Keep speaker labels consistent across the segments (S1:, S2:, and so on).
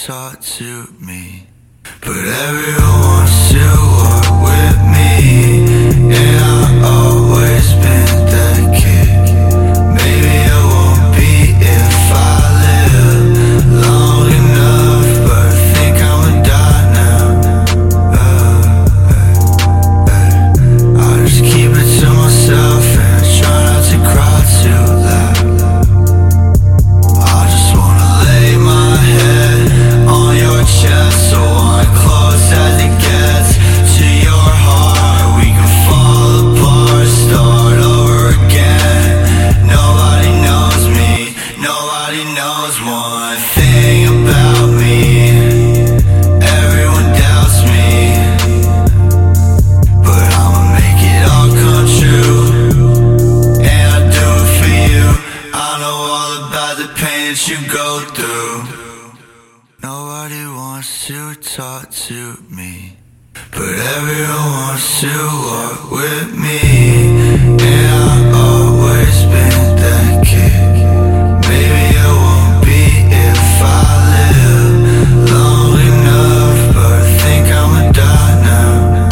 S1: talk to me, but everyone wants to walk with me, and I've always been that kid. Maybe I won't be if I live long enough, but I think I'ma die now. I just keep it to myself and I try not to cry too loud. I just wanna lay my head on your chest, so I'm close as it gets to your heart. We can fall apart, start over again. Nobody knows me, nobody knows one thing about me. Everyone doubts me, but I'ma make it all come true, and I do it for you. I know all about the pain that you go through. Nobody wants to talk to me, but everyone wants to walk with me, and I've always been that kid. Maybe I won't be if I live long enough, but I think I'ma die now.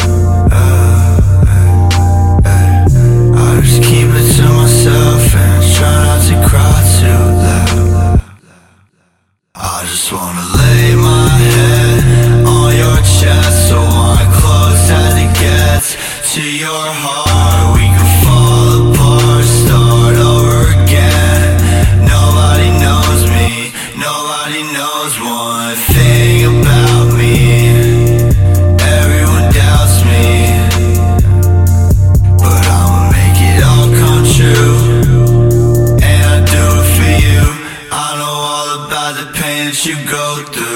S1: I just keep it to myself and try not to cry too loud. I just wanna lay my head on your chest, so I'm close as it gets to your heart. We can fall apart, start over again. Nobody knows me, nobody knows one thing about me. Everyone doubts me, but I'ma make it all come true, and I do it for you. I know all about the pain that you go through.